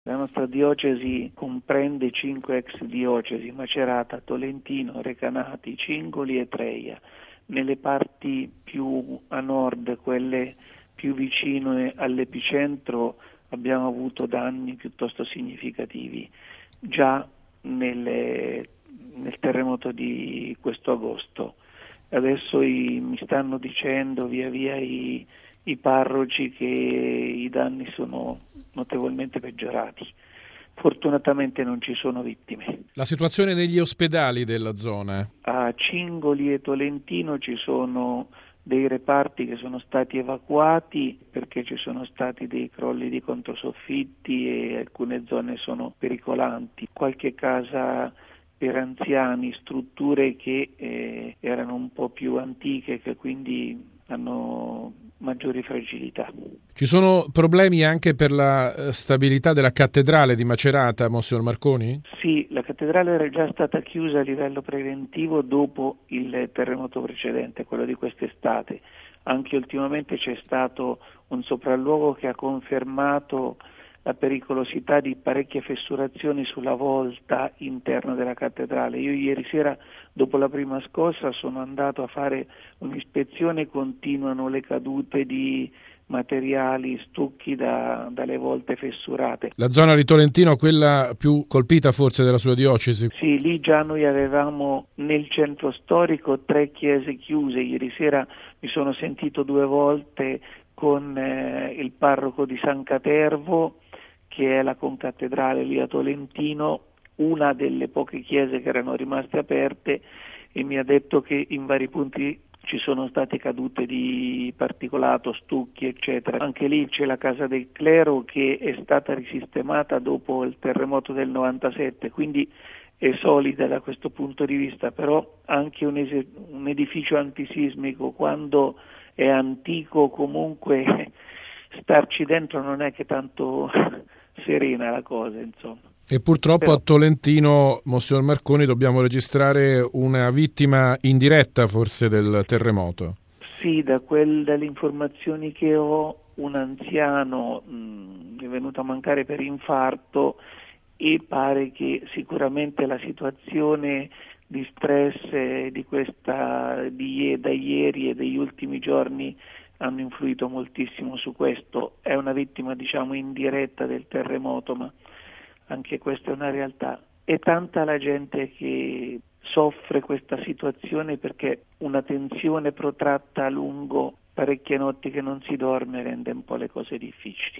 La nostra diocesi comprende 5 ex diocesi: Macerata, Tolentino, Recanati, Cingoli e Treia. Nelle parti più a nord, quelle più vicine all'epicentro, abbiamo avuto danni piuttosto significativi già nel terremoto di questo agosto. Adesso mi stanno dicendo via via i parroci che i danni sono notevolmente peggiorati. Fortunatamente non ci sono vittime. La situazione negli ospedali della zona? A Cingoli e Tolentino ci sono dei reparti che sono stati evacuati perché ci sono stati dei crolli di controsoffitti e alcune zone sono pericolanti. Qualche casa per anziani, strutture che erano un po' più antiche, che quindi hanno maggiori fragilità. Ci sono problemi anche per la stabilità della cattedrale di Macerata, Monsignor Marconi? Sì, la cattedrale era già stata chiusa a livello preventivo dopo il terremoto precedente, quello di quest'estate. Anche ultimamente c'è stato un sopralluogo che ha confermato la pericolosità di parecchie fessurazioni sulla volta interna della cattedrale. Io ieri sera, dopo la prima scossa, sono andato a fare un'ispezione. Continuano le cadute di materiali, stucchi dalle volte fessurate. La zona di Tolentino, quella più colpita forse della sua diocesi? Sì, lì già noi avevamo nel centro storico 3 chiese chiuse. Ieri sera mi sono sentito 2 volte con il parroco di San Catervo, che è la concattedrale lì a Tolentino, una delle poche chiese che erano rimaste aperte, e mi ha detto che in vari punti ci sono state cadute di particolato, stucchi, eccetera. Anche lì c'è la casa del clero che è stata risistemata dopo il terremoto del 97, quindi è solida da questo punto di vista, però anche un edificio antisismico, quando è antico, comunque starci dentro non è che tanto serena la cosa, insomma. E purtroppo a Tolentino, Monsignor Marconi, dobbiamo registrare una vittima indiretta forse del terremoto. Sì, dalle informazioni che ho, un anziano è venuto a mancare per infarto, e pare che sicuramente la situazione di stress da ieri e degli ultimi giorni hanno influito moltissimo su questo. È una vittima, diciamo, indiretta del terremoto, ma anche questa è una realtà. È tanta la gente che soffre questa situazione perché una tensione protratta a lungo, parecchie notti che non si dorme, rende un po' le cose difficili.